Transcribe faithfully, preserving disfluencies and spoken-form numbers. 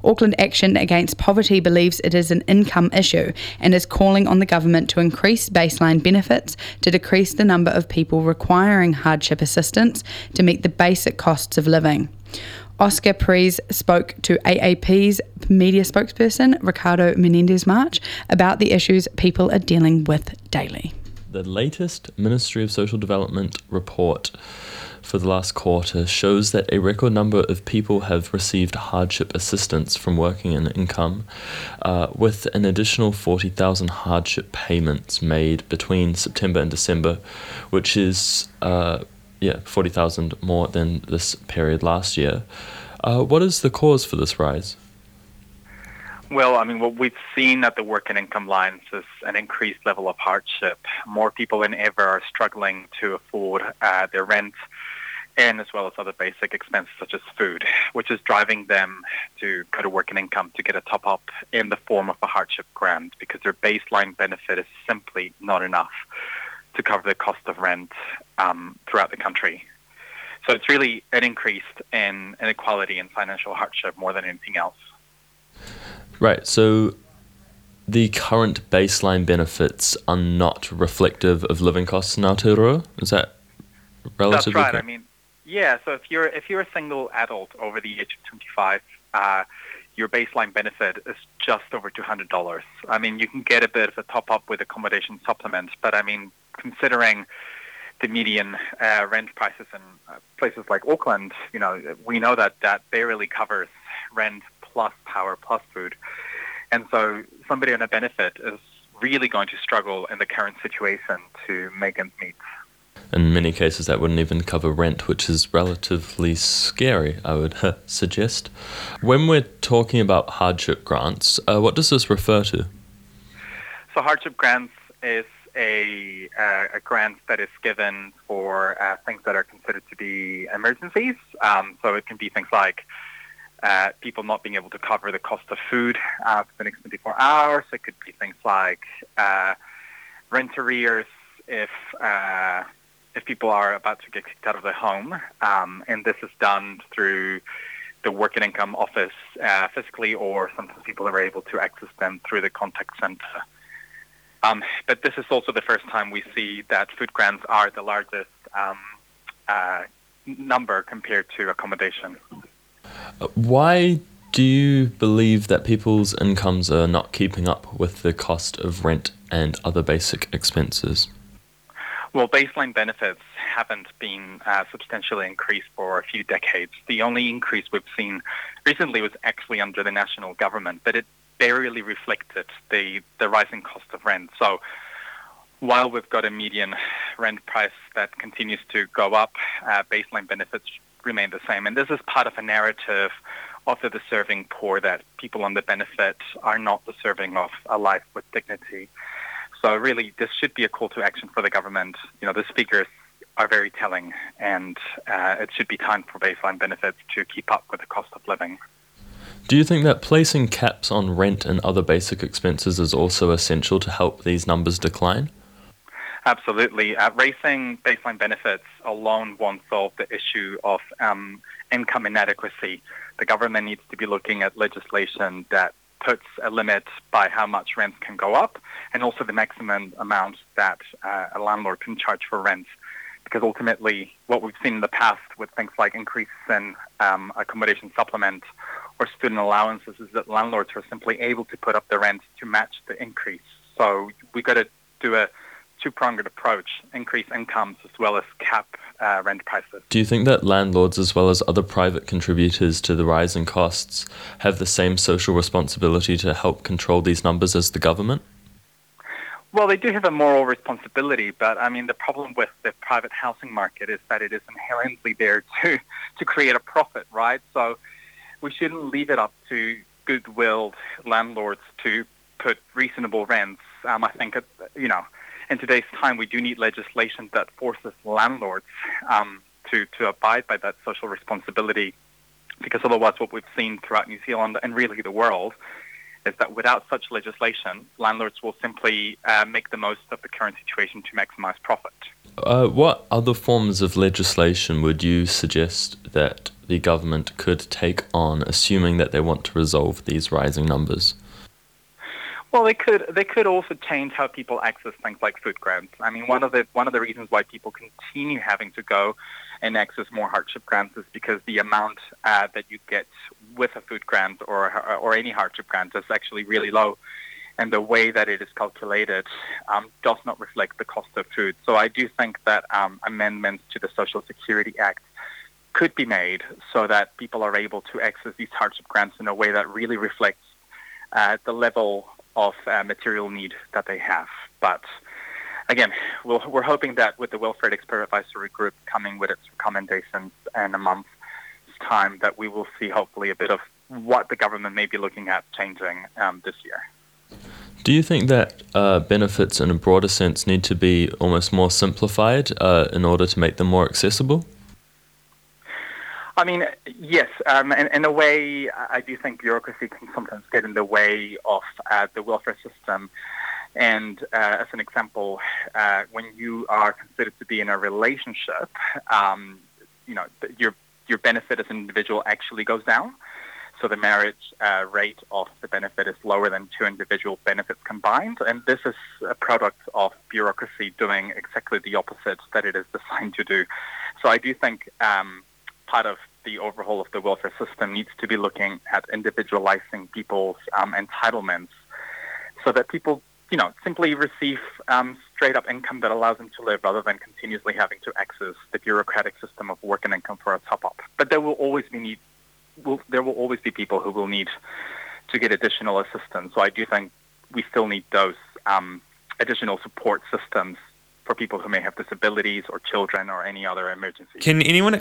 Auckland Action Against Poverty believes it is an income issue and is calling on the government to increase baseline benefits to decrease the number of people requiring hardship assistance to meet the basic costs of living. Oscar Perez spoke to A A P's media spokesperson, Ricardo Menendez-March, about the issues people are dealing with daily. The latest Ministry of Social Development report for the last quarter shows that a record number of people have received hardship assistance from working in income, uh, with an additional forty thousand hardship payments made between September and December, which is uh, yeah forty thousand more than this period last year. Uh, what is the cause for this rise? Well, I mean, what we've seen at the work and income lines is an increased level of hardship. More people than ever are struggling to afford uh, their rent, and as well as other basic expenses such as food, which is driving them to go to work and income to get a top-up in the form of a hardship grant, because their baseline benefit is simply not enough to cover the cost of rent um, throughout the country. So it's really an increase in inequality and financial hardship more than anything else. Right, so the current baseline benefits are not reflective of living costs in Aotearoa? Is that relatively That's right. correct? I mean, yeah, so if you're if you're a single adult over the age of twenty-five, uh, your baseline benefit is just over two hundred dollars. I mean, you can get a bit of a top-up with accommodation supplement, but I mean, considering the median uh, rent prices in uh, places like Auckland, you know, we know that that barely covers rent plus power plus food. And so somebody on a benefit is really going to struggle in the current situation to make ends meet. In many cases, that wouldn't even cover rent, which is relatively scary, I would uh, suggest. When we're talking about hardship grants, uh, what does this refer to? So hardship grants is a, uh, a grant that is given for uh, things that are considered to be emergencies. Um, so it can be things like uh, people not being able to cover the cost of food uh, for the next twenty-four hours. It could be things like uh, rent arrears if... Uh, if people are about to get kicked out of their home, um, and this is done through the work and income office uh, physically, or sometimes people are able to access them through the contact center. Um, but this is also the first time we see that food grants are the largest um, uh, number compared to accommodation. Why do you believe that people's incomes are not keeping up with the cost of rent and other basic expenses? Well, baseline benefits haven't been uh, substantially increased for a few decades. The only increase we've seen recently was actually under the national government, but it barely reflected the, the rising cost of rent. So while we've got a median rent price that continues to go up, uh, baseline benefits remain the same. And this is part of a narrative of the deserving poor, that people on the benefit are not deserving of a life with dignity. So really, this should be a call to action for the government. You know, these figures are very telling, and uh, it should be time for baseline benefits to keep up with the cost of living. Do you think that placing caps on rent and other basic expenses is also essential to help these numbers decline? Absolutely. Uh, raising baseline benefits alone won't solve the issue of um, income inadequacy. The government needs to be looking at legislation that puts a limit by how much rent can go up, and also the maximum amount that uh, a landlord can charge for rent. Because ultimately, what we've seen in the past with things like increases in um, accommodation supplement or student allowances is that landlords are simply able to put up the rent to match the increase. So we've got to do a two-pronged approach: increase incomes as well as cap uh, rent prices. Do you think that landlords, as well as other private contributors to the rising costs, have the same social responsibility to help control these numbers as the government? Well, they do have a moral responsibility, but I mean, the problem with the private housing market is that it is inherently there to, to create a profit, right? So we shouldn't leave it up to good-willed landlords to put reasonable rents. Um, I think, you know, in today's time, we do need legislation that forces landlords um, to, to abide by that social responsibility, because otherwise what we've seen throughout New Zealand and really the world is that without such legislation, landlords will simply uh, make the most of the current situation to maximize profit. Uh, what other forms of legislation would you suggest that the government could take on, assuming that they want to resolve these rising numbers? Well, they could. They could also change how people access things like food grants. I mean, one of the one of the reasons why people continue having to go and access more hardship grants is because the amount uh, that you get with a food grant or or any hardship grant is actually really low, and the way that it is calculated um, does not reflect the cost of food. So I do think that um, amendments to the Social Security Act could be made so that people are able to access these hardship grants in a way that really reflects uh, the level of uh, material need that they have. But again, we'll, we're hoping that with the Welfare Expert Advisory Group coming with its recommendations in a month's time, that we will see hopefully a bit of what the government may be looking at changing um, this year. Do you think that uh, benefits in a broader sense need to be almost more simplified uh, in order to make them more accessible? I mean, yes. Um, in, in a way, I do think bureaucracy can sometimes get in the way of uh, the welfare system. And uh, as an example, uh, when you are considered to be in a relationship, um, you know, your your benefit as an individual actually goes down. So the marriage uh, rate of the benefit is lower than two individual benefits combined. And this is a product of bureaucracy doing exactly the opposite that it is designed to do. So I do think um, part of the overhaul of the welfare system needs to be looking at individualizing people's um, entitlements so that people, you know, simply receive um, straight-up income that allows them to live rather than continuously having to access the bureaucratic system of work and income for a top-up. But there will always be need, will, there will always be people who will need to get additional assistance. So I do think we still need those um, additional support systems for people who may have disabilities or children or any other emergencies. Can anyone